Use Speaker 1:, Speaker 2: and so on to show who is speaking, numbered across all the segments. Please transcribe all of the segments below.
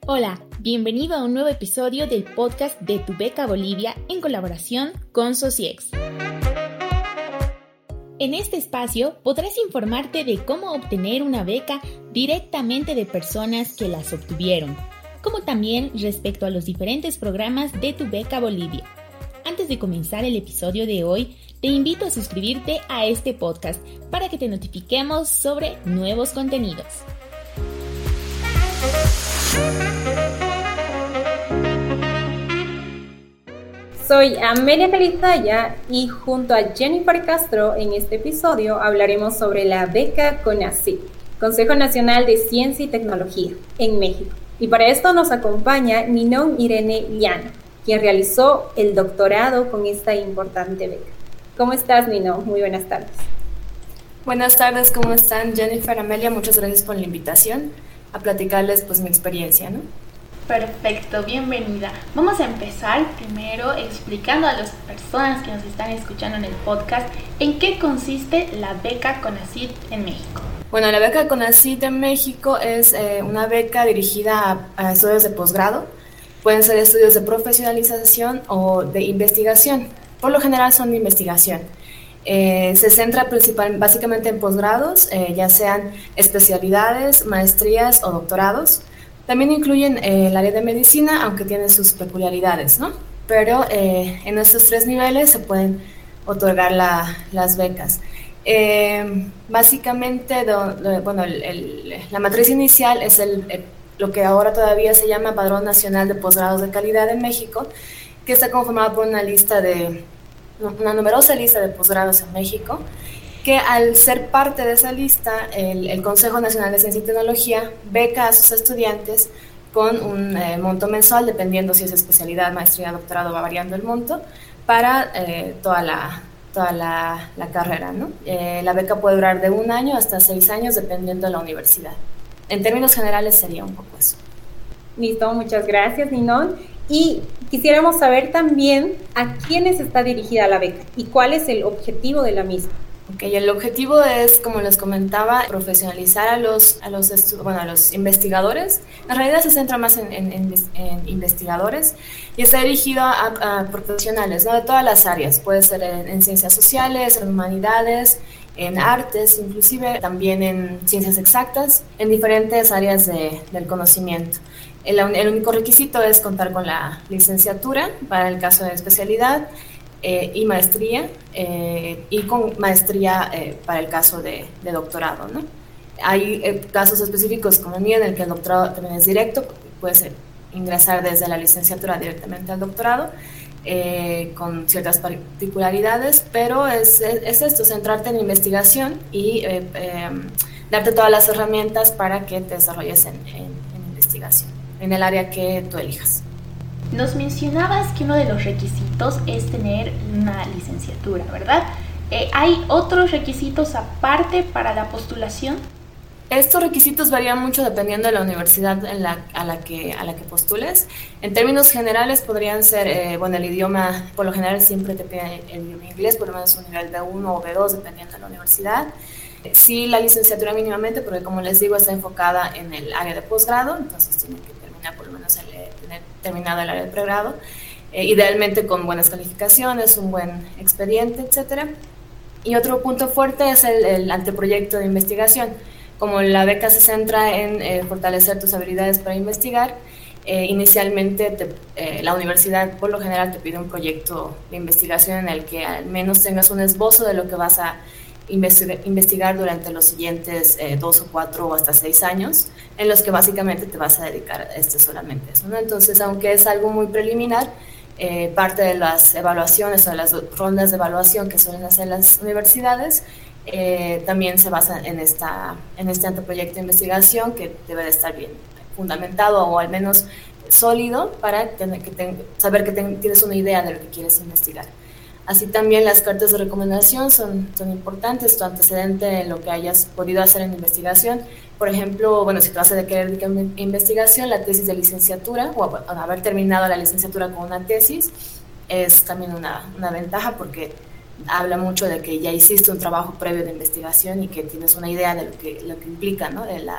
Speaker 1: Hola, bienvenido a un nuevo episodio del podcast de Tu Beca Bolivia en colaboración con Sociex. En este espacio podrás informarte de cómo obtener una beca directamente de personas que las obtuvieron, como también respecto a los diferentes programas de Tu Beca Bolivia. Antes de comenzar el episodio de hoy, te invito a suscribirte a este podcast para que te notifiquemos sobre nuevos contenidos.
Speaker 2: Soy Amelia Calizaya y junto a Jennifer Castro en este episodio hablaremos sobre la beca CONACYT, Consejo Nacional de Ciencia y Tecnología, en México. Y para esto nos acompaña Ninon Irene Llano, quien realizó el doctorado con esta importante beca. ¿Cómo estás, Ninon? Muy buenas tardes.
Speaker 3: Buenas tardes, ¿cómo están? Jennifer, Amelia, muchas gracias por la invitación a platicarles mi experiencia, ¿no?
Speaker 4: Perfecto, bienvenida. Vamos a empezar primero explicando a las personas que nos están escuchando en el podcast en qué consiste la beca CONACYT en México.
Speaker 3: Bueno, la beca CONACYT en México es una beca dirigida a estudios de posgrado. Pueden ser estudios de profesionalización o de investigación. Por lo general son de investigación. Se centra básicamente en posgrados, ya sean especialidades, maestrías o doctorados. También incluyen el área de medicina, aunque tiene sus peculiaridades, ¿no? Pero en estos tres niveles se pueden otorgar las becas. Básicamente, la matriz inicial es lo que ahora todavía se llama Padrón Nacional de Posgrados de Calidad en México, que está conformado por una numerosa lista de posgrados en México, que al ser parte de esa lista, el Consejo Nacional de Ciencia y Tecnología beca a sus estudiantes con un monto mensual, dependiendo si es especialidad, maestría, doctorado, va variando el monto, para toda la carrera, ¿no? La beca puede durar de 1 año hasta 6 años, dependiendo de la universidad. En términos generales sería un poco eso.
Speaker 2: Listo, muchas gracias, Ninon. Y quisiéramos saber también a quiénes está dirigida la beca y cuál es el objetivo de la misma.
Speaker 3: Okay, el objetivo es, como les comentaba, profesionalizar a los investigadores. En realidad se centra más en investigadores y está dirigido a profesionales, ¿no? De todas las áreas. Puede ser en ciencias sociales, en humanidades, en artes, inclusive también en ciencias exactas, en diferentes áreas del conocimiento. El único requisito es contar con la licenciatura para el caso de especialidad, y maestría, y con maestría para el caso de doctorado, ¿no? Hay casos específicos como el mío en el que el doctorado también es directo, puedes ingresar desde la licenciatura directamente al doctorado, con ciertas particularidades, pero es esto, centrarte en investigación y darte todas las herramientas para que te desarrolles en investigación, en el área que tú elijas.
Speaker 4: Nos mencionabas que uno de los requisitos es tener una licenciatura, ¿verdad? ¿Hay otros requisitos aparte para la postulación?
Speaker 3: Estos requisitos varían mucho dependiendo de la universidad a la que postules. En términos generales podrían ser, el idioma, por lo general siempre te piden el idioma inglés, por lo menos un nivel B1 o B2, dependiendo de la universidad. Sí, la licenciatura mínimamente, porque como les digo, está enfocada en el área de posgrado, entonces tienen que terminar por lo menos tener terminado el área de pregrado, idealmente con buenas calificaciones, un buen expediente, etcétera. Y otro punto fuerte es el anteproyecto de investigación. Como la beca se centra en fortalecer tus habilidades para investigar, inicialmente la universidad por lo general te pide un proyecto de investigación en el que al menos tengas un esbozo de lo que vas a investigar durante los siguientes 2 o 4 o hasta 6 años, en los que básicamente te vas a dedicar solamente a eso, ¿no? Entonces, aunque es algo muy preliminar, parte de las evaluaciones o de las rondas de evaluación que suelen hacer las universidades también se basa en este anteproyecto de investigación, que debe de estar bien fundamentado o al menos sólido para saber que tienes una idea de lo que quieres investigar. Así también las cartas de recomendación son importantes, tu antecedente en lo que hayas podido hacer en investigación. Por ejemplo, si te vas a querer dedicar a investigación, la tesis de licenciatura o haber terminado la licenciatura con una tesis es también una ventaja, porque habla mucho de que ya hiciste un trabajo previo de investigación y que tienes una idea de lo que implica, ¿no? De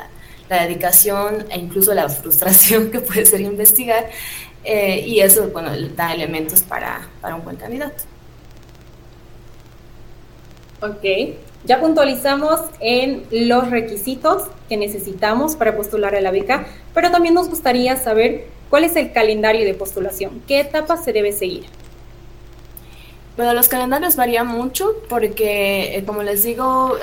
Speaker 3: la dedicación e incluso la frustración que puede ser investigar, y eso, bueno, da elementos para un buen candidato.
Speaker 2: Ok, ya puntualizamos en los requisitos que necesitamos para postular a la beca, pero también nos gustaría saber cuál es el calendario de postulación, qué etapas se debe seguir.
Speaker 3: Bueno, los calendarios varían mucho porque, como les digo,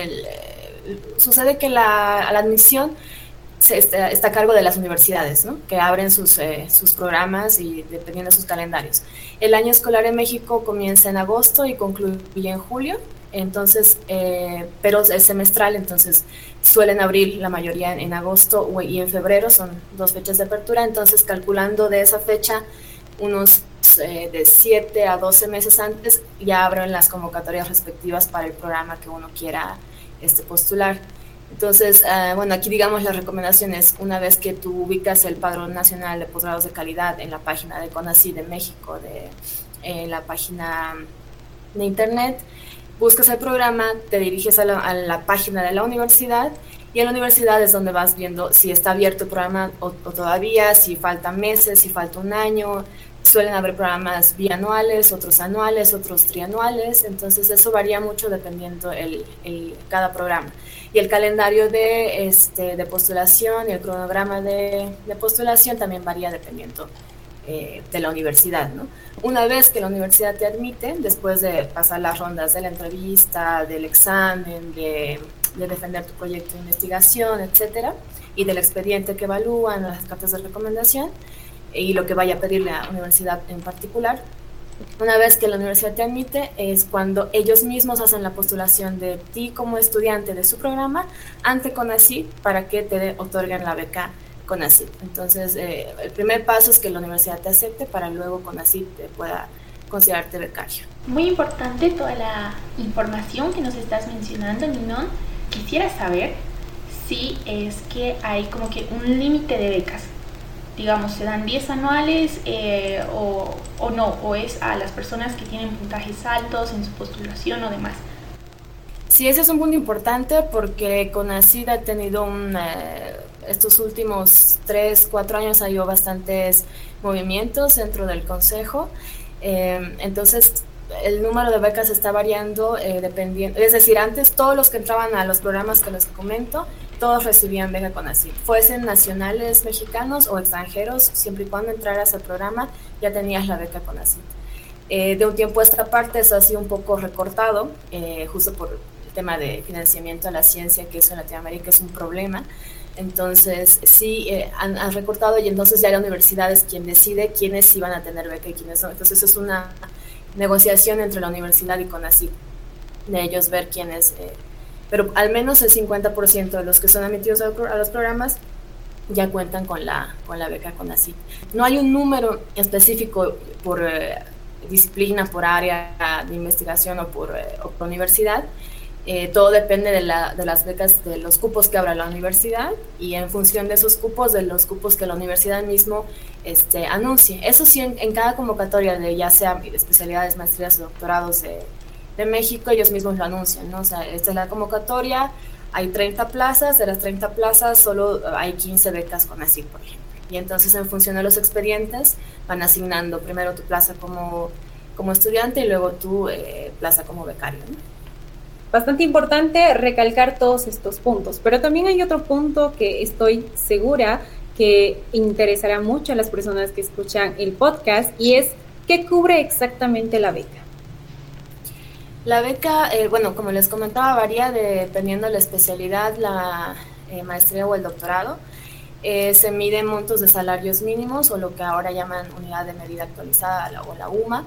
Speaker 3: sucede que la admisión está a cargo de las universidades, ¿no? Que abren sus programas y dependiendo de sus calendarios. El año escolar en México comienza en agosto y concluye en julio. Entonces, pero es semestral, entonces suelen abrir la mayoría en agosto y en febrero, son 2 fechas de apertura, entonces calculando de esa fecha unos de 7 a 12 meses antes ya abren las convocatorias respectivas para el programa que uno quiera postular. Entonces, bueno, aquí digamos las recomendaciones, una vez que tú ubicas el Padrón Nacional de Posgrados de Calidad en la página de CONACYT de México, la página de internet, buscas el programa, te diriges a la página de la universidad y en la universidad es donde vas viendo si está abierto el programa o todavía, si faltan meses, si falta un año. Suelen haber programas bianuales, otros anuales, otros trianuales, entonces eso varía mucho dependiendo cada programa. Y el calendario de postulación y el cronograma de postulación también varía dependiendo de la universidad, ¿no? Una vez que la universidad te admite, después de pasar las rondas de la entrevista, del examen, de defender tu proyecto de investigación, etcétera, y del expediente que evalúan, las cartas de recomendación y lo que vaya a pedir la universidad en particular, una vez que la universidad te admite es cuando ellos mismos hacen la postulación de ti como estudiante de su programa ante CONACYT para que te otorguen la beca CONACYT. Entonces, el primer paso es que la universidad te acepte para luego CONACYT te pueda considerarte becario.
Speaker 4: Muy importante toda la información que nos estás mencionando, Ninon. Quisiera saber si es que hay como que un límite de becas. Digamos, ¿se dan 10 anuales o no? ¿O es a las personas que tienen puntajes altos en su postulación o demás?
Speaker 3: Sí, ese es un punto importante porque CONACYT ha tenido estos últimos 3-4 años ha habido bastantes movimientos dentro del consejo, entonces el número de becas está variando dependiendo, es decir, antes todos los que entraban a los programas que les comento, todos recibían beca CONACYT, fuesen nacionales mexicanos o extranjeros, siempre y cuando entraras al programa ya tenías la beca CONACYT. De un tiempo a esta parte eso ha sido un poco recortado, justo por el tema de financiamiento a la ciencia, que eso en Latinoamérica es un problema. Entonces sí han recortado y entonces ya la universidad es quien decide quiénes iban a tener beca y quiénes no. Entonces es una negociación entre la universidad y CONACYT, de ellos ver quiénes, pero al menos el 50% de los que son admitidos a los programas ya cuentan con la beca CONACYT. No hay un número específico por disciplina, por área de investigación o por universidad. Todo depende de las becas, de los cupos que abra la universidad y en función de esos cupos, de los cupos que la universidad mismo anuncie. Eso sí, en cada convocatoria de ya sea de especialidades, maestrías o doctorados de México, ellos mismos lo anuncian, ¿no? O sea, esta es la convocatoria, hay 30 plazas, de las 30 plazas solo hay 15 becas CONACYT, por ejemplo. Y entonces en función de los expedientes van asignando primero tu plaza como estudiante y luego tu plaza como becario, ¿no?
Speaker 2: Bastante importante recalcar todos estos puntos, pero también hay otro punto que estoy segura que interesará mucho a las personas que escuchan el podcast y es ¿qué cubre exactamente la beca?
Speaker 3: La beca, bueno, como les comentaba, varía dependiendo de la especialidad, la maestría o el doctorado. Se miden montos de salarios mínimos o lo que ahora llaman unidad de medida actualizada o la UMA.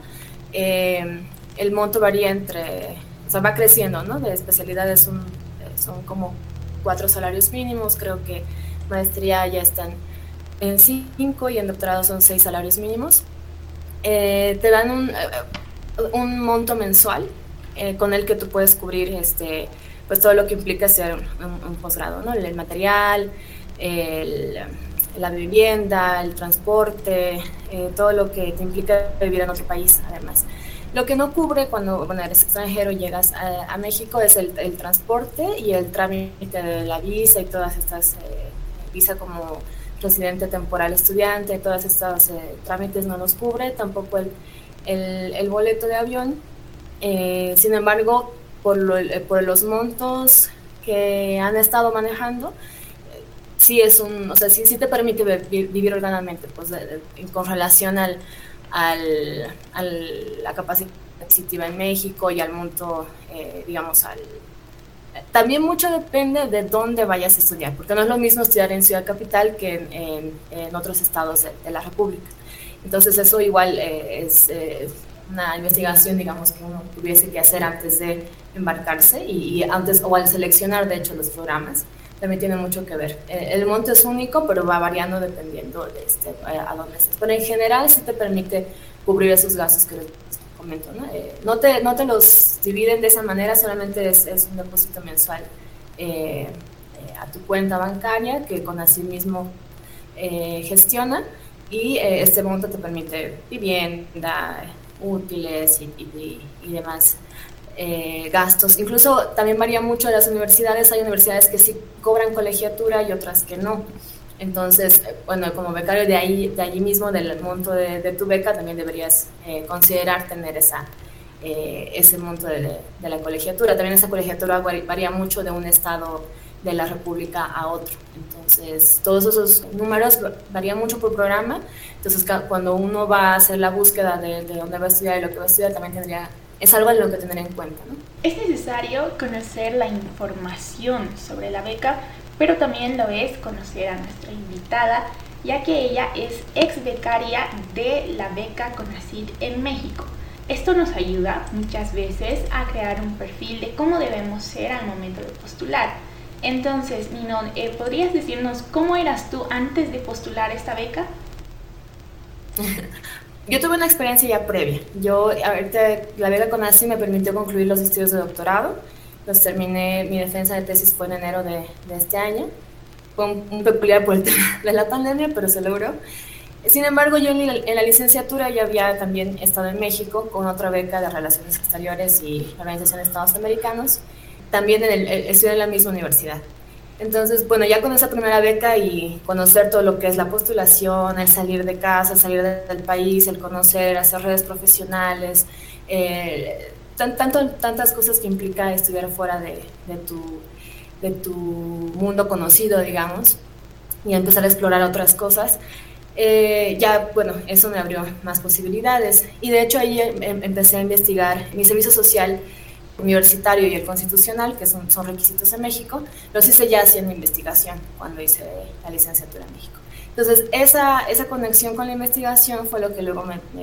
Speaker 3: El monto varía o sea, va creciendo, ¿no? De especialidades son como 4 salarios mínimos, creo que maestría ya están en 5 y en doctorado son 6 salarios mínimos. Te dan un monto mensual con el que tú puedes cubrir pues todo lo que implica hacer un posgrado, ¿no? El material, la vivienda, el transporte, todo lo que te implica vivir en otro país, además. Lo que no cubre cuando eres extranjero y llegas a México es el transporte y el trámite de la visa y todas estas, visa como residente temporal estudiante, todos estos trámites no los cubre, tampoco el boleto de avión. Sin embargo, por los montos que han estado manejando, sí es sí te permite vivir ordenadamente, pues con relación a la capacidad adquisitiva en México y al monto, también mucho depende de dónde vayas a estudiar, porque no es lo mismo estudiar en Ciudad Capital que en otros estados de la República. Entonces eso igual es una investigación, digamos, que uno tuviese que hacer antes de embarcarse y antes, o al seleccionar, de hecho, los programas. También tiene mucho que ver. El monto es único, pero va variando dependiendo de a dónde estés. Pero en general sí te permite cubrir esos gastos que les comento, ¿no? No te los dividen de esa manera, solamente es un depósito mensual a tu cuenta bancaria que con así mismo gestiona, y este monto te permite vivienda, útiles y demás gastos. Incluso también varía mucho de las universidades. Hay universidades que sí cobran colegiatura y otras que no. Entonces, bueno, como becario de allí mismo, del monto de tu beca, también deberías considerar tener ese monto de la colegiatura. También esa colegiatura varía mucho de un estado de la República a otro. Entonces, todos esos números varían mucho por programa. Entonces, cuando uno va a hacer la búsqueda de dónde va a estudiar y lo que va a estudiar, también es algo en lo que tener en cuenta, ¿no?
Speaker 4: Es necesario conocer la información sobre la beca, pero también lo es conocer a nuestra invitada, ya que ella es ex becaria de la beca CONACYT en México. Esto nos ayuda muchas veces a crear un perfil de cómo debemos ser al momento de postular. Entonces, Ninon, ¿podrías decirnos cómo eras tú antes de postular esta beca?
Speaker 3: Yo tuve una experiencia ya previa. Ahorita la beca CONACYT me permitió concluir los estudios de doctorado. Los terminé, mi defensa de tesis fue en enero de este año. Fue un peculiar por el tema de la pandemia, pero se logró. Sin embargo, yo en la licenciatura ya había también estado en México con otra beca de Relaciones Exteriores y la Organización de Estados Americanos, también estudié en la misma universidad. Entonces, bueno, ya con esa primera beca y conocer todo lo que es la postulación, el salir de casa, el salir del país, el conocer, hacer redes profesionales, tantas cosas que implica estudiar fuera de tu mundo conocido, digamos, y empezar a explorar otras cosas. Ya, bueno, eso me abrió más posibilidades. Y de hecho ahí empecé a investigar mi servicio social universitario y el constitucional, que son requisitos en México. Los hice ya haciendo investigación cuando hice la licenciatura en México. Entonces, esa conexión con la investigación fue lo que luego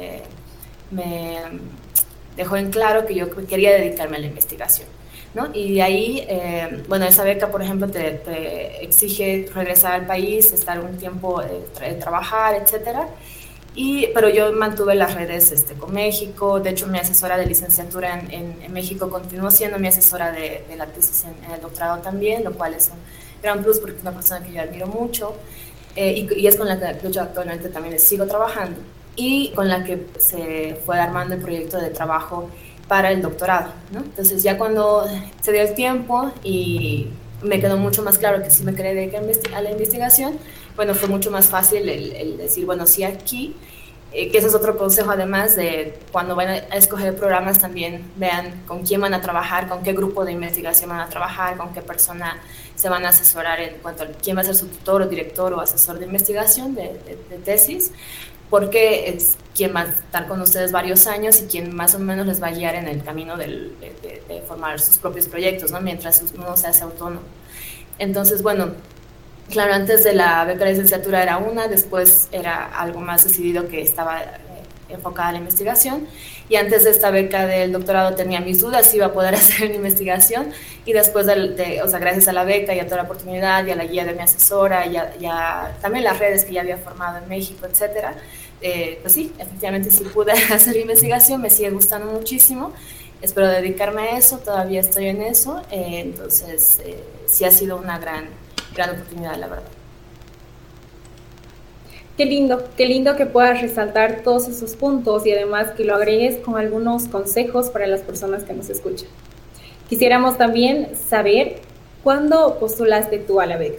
Speaker 3: me dejó en claro que yo quería dedicarme a la investigación, ¿no? Y de ahí, bueno, esa beca, por ejemplo, te exige regresar al país, estar un tiempo, trabajar, etcétera. Pero yo mantuve las redes con México. De hecho, mi asesora de licenciatura en México continuó siendo mi asesora de la tesis en el doctorado también, lo cual es un gran plus porque es una persona que yo admiro mucho, y es con la que yo actualmente también sigo trabajando, y con la que se fue armando el proyecto de trabajo para el doctorado, ¿no? Entonces ya cuando se dio el tiempo y me quedó mucho más claro que sí me quería dedicar a la investigación, bueno, fue mucho más fácil el decir, bueno, sí aquí, que ese es otro consejo, además de cuando van a escoger programas, también vean con quién van a trabajar, con qué grupo de investigación van a trabajar, con qué persona se van a asesorar en cuanto a quién va a ser su tutor o director o asesor de investigación de tesis, porque es quien va a estar con ustedes varios años y quien más o menos les va a guiar en el camino de formar sus propios proyectos, ¿no? Mientras uno se hace autónomo. Entonces, bueno, claro, antes de la beca de licenciatura era una, después era algo más decidido que estaba enfocada a la investigación, y antes de esta beca del doctorado tenía mis dudas si iba a poder hacer la investigación, y después o sea, gracias a la beca y a toda la oportunidad y a la guía de mi asesora y a también las redes que ya había formado en México, etcétera, pues sí, efectivamente sí pude hacer la investigación, me sigue gustando muchísimo, espero dedicarme a eso, todavía estoy en eso, entonces sí ha sido una gran oportunidad, la verdad.
Speaker 2: Qué lindo que puedas resaltar todos esos puntos y además que lo agregues con algunos consejos para las personas que nos escuchan. Quisiéramos también saber cuándo postulaste tú a la beca.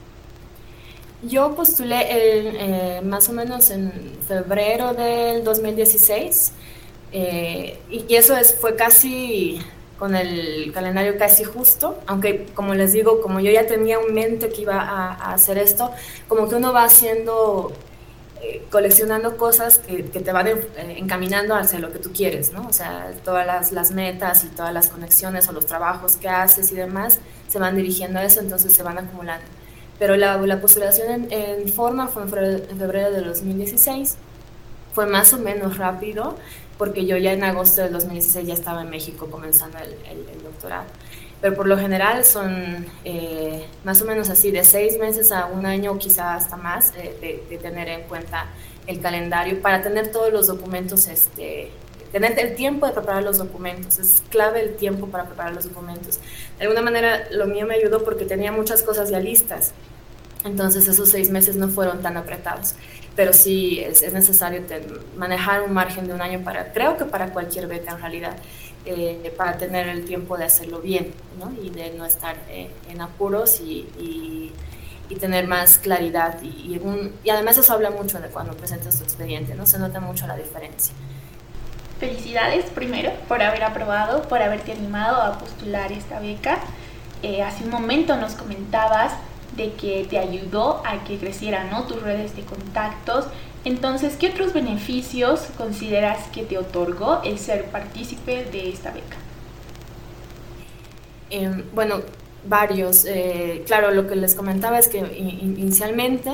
Speaker 3: Yo postulé más o menos en febrero del 2016 y eso fue casi con el calendario casi justo, aunque como les digo, como yo ya tenía en mente que iba a hacer esto, como que uno va haciendo, coleccionando cosas que te van encaminando hacia lo que tú quieres, ¿no? O sea, todas las metas y todas las conexiones o los trabajos que haces y demás se van dirigiendo a eso, entonces se van acumulando. Pero la postulación en forma fue en febrero de 2016, fue más o menos rápido, porque yo ya en agosto del 2016 ya estaba en México comenzando el doctorado. Pero por lo general son más o menos así, de 6 meses a un año, quizá hasta más, de tener en cuenta el calendario para tener todos los documentos, tener el tiempo de preparar los documentos. Es clave el tiempo para preparar los documentos. De alguna manera lo mío me ayudó porque tenía muchas cosas ya listas. Entonces esos 6 meses no fueron tan apretados, pero sí es necesario manejar un margen de un año creo que para cualquier beca en realidad, para tener el tiempo de hacerlo bien, ¿no? Y de no estar en apuros y tener más claridad y además eso habla mucho de cuando presentas tu expediente, ¿no? Se nota mucho la diferencia.
Speaker 4: Felicidades primero por haber aprobado, por haberte animado a postular esta beca. Hace un momento nos comentabas de que te ayudó a que crecieran, ¿no?, tus redes de contactos. Entonces, ¿qué otros beneficios consideras que te otorgó el ser partícipe de esta beca?
Speaker 3: Bueno, varios. Claro, lo que les comentaba es que inicialmente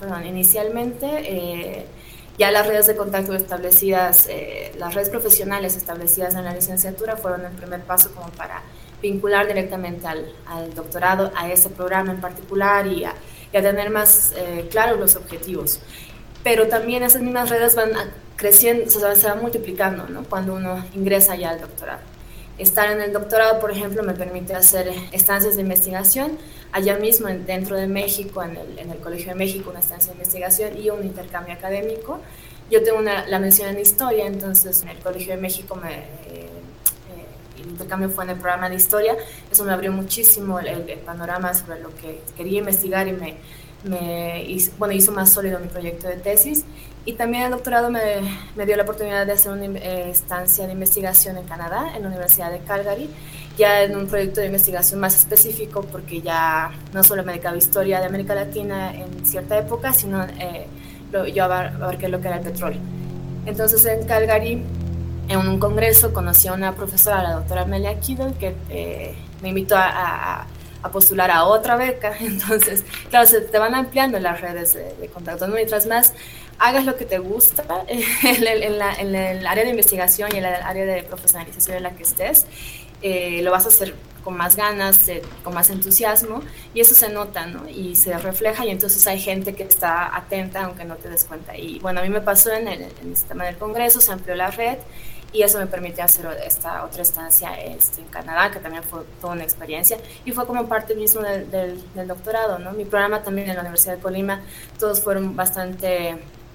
Speaker 3: ya las redes de contacto establecidas, las redes profesionales establecidas en la licenciatura fueron el primer paso como para vincular directamente al doctorado, a ese programa en particular y a tener más claros los objetivos. Pero también esas mismas redes van creciendo, o sea, se van multiplicando, ¿no?, cuando uno ingresa ya al doctorado. Estar en el doctorado, por ejemplo, me permite hacer estancias de investigación allá mismo dentro de México, en el Colegio de México, una estancia de investigación y un intercambio académico. Yo tengo la mención en historia, entonces en el Colegio de México el intercambio fue en el programa de historia. Eso me abrió muchísimo el panorama sobre lo que quería investigar y hizo más sólido mi proyecto de tesis. Y también el doctorado me dio la oportunidad de hacer una estancia de investigación en Canadá, en la Universidad de Calgary, ya en un proyecto de investigación más específico, porque ya no solo me dedicaba a historia de América Latina en cierta época, sino yo abarqué lo que era el petróleo. Entonces en Calgary, en un congreso, conocí a una profesora, la doctora Amelia Kiddle, que me invitó a postular a otra beca. Entonces, claro, se te van ampliando las redes de contacto, ¿no? Mientras más hagas lo que te gusta en el área de investigación y en el área de profesionalización en la que estés, lo vas a hacer con más ganas, con más entusiasmo, y eso se nota, ¿no? Y se refleja, y entonces hay gente que está atenta aunque no te des cuenta. Y bueno, a mí me pasó en el sistema del Congreso, se amplió la red, y eso me permitió hacer esta otra estancia en Canadá, que también fue toda una experiencia, y fue como parte mismo del doctorado, ¿no? Mi programa también en la Universidad de Colima, todos fueron bastante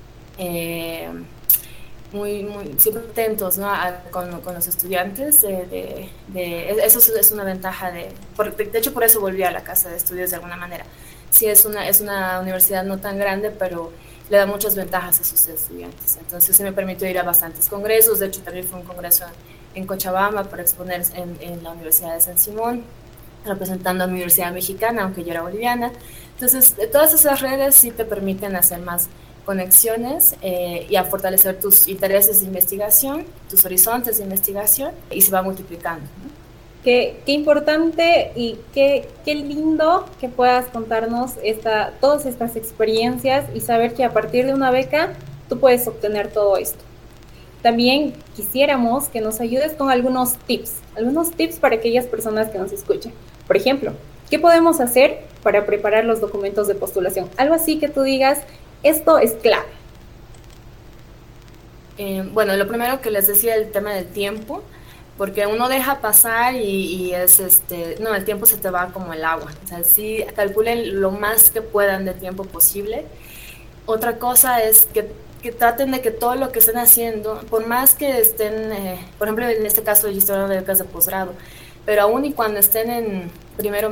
Speaker 3: muy siempre atentos, ¿no?, con los estudiantes. Eso es una ventaja de hecho por eso volví a la casa de estudios de alguna manera. Sí, es una universidad no tan grande, pero le da muchas ventajas a sus estudiantes. Entonces se me permitió ir a bastantes congresos. De hecho también fue un congreso en Cochabamba para exponer en la Universidad de San Simón, representando a la Universidad Mexicana, aunque yo era boliviana. Entonces todas esas redes sí te permiten hacer más conexiones y a fortalecer tus intereses de investigación, tus horizontes de investigación, y se va multiplicando, ¿no?
Speaker 2: Qué importante y qué lindo que puedas contarnos todas estas experiencias y saber que a partir de una beca tú puedes obtener todo esto. También quisiéramos que nos ayudes con algunos tips para aquellas personas que nos escuchan. Por ejemplo, ¿qué podemos hacer para preparar los documentos de postulación? Algo así que tú digas, esto es clave.
Speaker 3: Bueno, lo primero que les decía, el tema del tiempo, porque uno deja pasar y es no, el tiempo se te va como el agua. O sea, sí, calculen lo más que puedan de tiempo posible. Otra cosa es que traten de que todo lo que estén haciendo, por más que estén, por ejemplo, en este caso yo estoy hablando de becas de posgrado, pero aún y cuando estén en primero,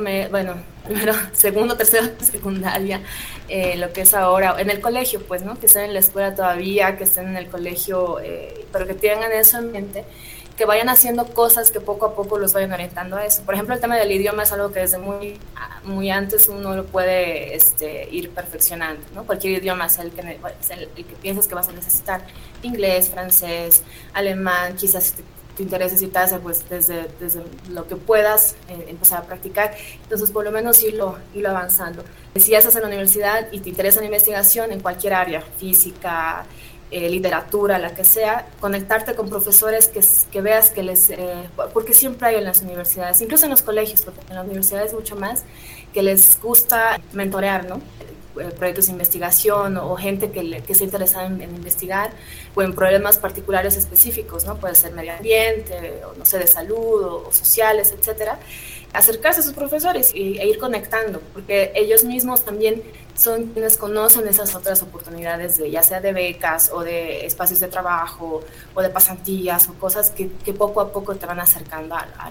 Speaker 3: segundo, tercero, secundaria, lo que es ahora, en el colegio, pues, ¿no? Que estén en la escuela todavía, que estén en el colegio, pero que tengan eso en mente, que vayan haciendo cosas que poco a poco los vayan orientando a eso. Por ejemplo, el tema del idioma es algo que desde muy antes uno lo puede ir perfeccionando, ¿no? Cualquier idioma es el que piensas que vas a necesitar. Inglés, francés, alemán, quizás te intereses y tasa, pues desde lo que puedas empezar a practicar. Entonces, por lo menos irlo avanzando. Si ya estás en la universidad y te interesa la investigación en cualquier área, física, literatura, la que sea, conectarte con profesores que veas que porque siempre hay en las universidades, incluso en los colegios, porque en las universidades mucho más, que les gusta mentorear, ¿no? Proyectos de investigación o gente que se interesa en investigar o en problemas particulares específicos, ¿no? Puede ser medio ambiente, o no sé, de salud o sociales, etcétera. Acercarse a sus profesores e ir conectando, porque ellos mismos también son quienes conocen esas otras oportunidades, ya sea de becas o de espacios de trabajo o de pasantías o cosas que poco a poco te van acercando a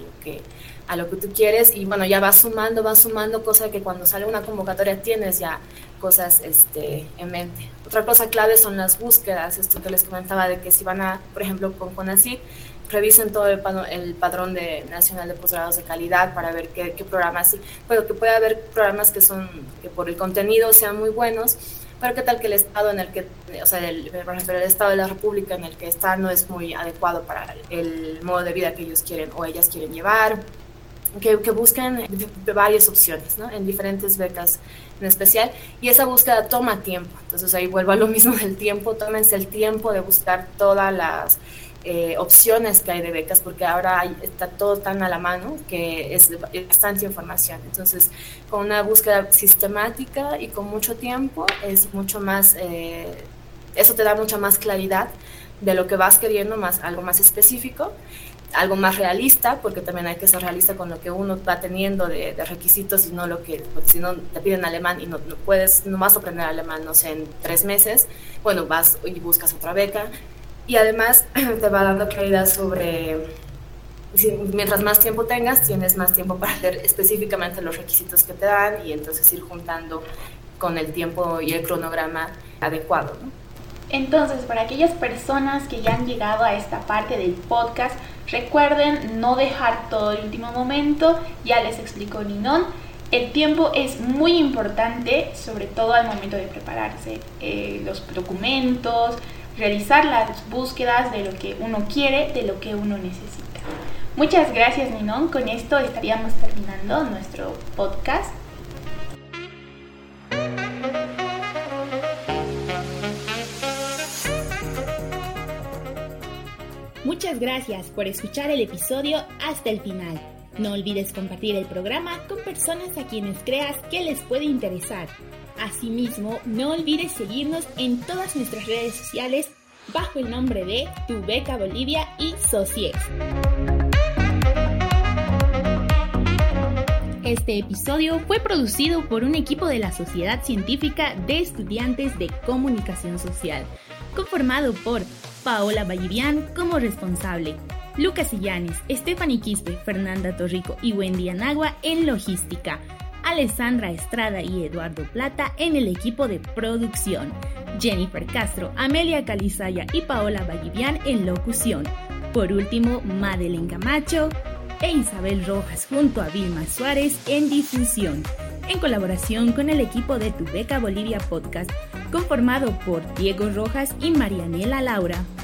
Speaker 3: lo que tú quieres, y bueno, ya vas sumando, cosa que cuando sale una convocatoria tienes ya cosas en mente. Otra cosa clave son las búsquedas, esto que les comentaba de que si van por ejemplo, con CONACYT, revisen todo el padrón nacional de posgrados de calidad para ver qué programas, bueno, que puede haber programas que por el contenido sean muy buenos, pero qué tal que el estado en el que, o sea, por ejemplo, el estado de la república en el que está no es muy adecuado para el modo de vida que ellos quieren o ellas quieren llevar, que busquen varias opciones, ¿no? En diferentes becas en especial, y esa búsqueda toma tiempo. Entonces ahí vuelvo a lo mismo del tiempo, tómense el tiempo de buscar todas las opciones que hay de becas, porque ahora está todo tan a la mano que es bastante información. Entonces, con una búsqueda sistemática y con mucho tiempo, es mucho más, eso te da mucha más claridad de lo que vas queriendo, algo más específico, algo más realista, porque también hay que ser realista con lo que uno va teniendo de requisitos, y no si no te piden alemán y no vas a aprender alemán, no sé, en 3 meses, bueno, vas y buscas otra beca. Y además te va dando claridad sobre, mientras más tiempo tengas, tienes más tiempo para leer específicamente los requisitos que te dan, y entonces ir juntando con el tiempo y el cronograma adecuado, ¿no?
Speaker 4: Entonces, para aquellas personas que ya han llegado a esta parte del podcast, recuerden no dejar todo el último momento. Ya les explicó Ninon. El tiempo es muy importante, sobre todo al momento de prepararse los documentos, realizar las búsquedas de lo que uno quiere, de lo que uno necesita. Muchas gracias, Ninon. Con esto estaríamos terminando nuestro podcast.
Speaker 1: Muchas gracias por escuchar el episodio hasta el final. No olvides compartir el programa con personas a quienes creas que les puede interesar. Asimismo, no olvides seguirnos en todas nuestras redes sociales bajo el nombre de Tu Beca Bolivia y Sociex. Este episodio fue producido por un equipo de la Sociedad Científica de Estudiantes de Comunicación Social, conformado por Paola Vallivian como responsable, Lucas Illanes, Stephanie Quispe, Fernanda Torrico y Wendy Anagua en logística, Alessandra Estrada y Eduardo Plata en el equipo de producción, Jennifer Castro, Amelia Calizaya y Paola Vallivian en locución. Por último, Madeleine Camacho e Isabel Rojas junto a Vilma Suárez en difusión, en colaboración con el equipo de Tu Beca Bolivia Podcast, conformado por Diego Rojas y Marianela Laura.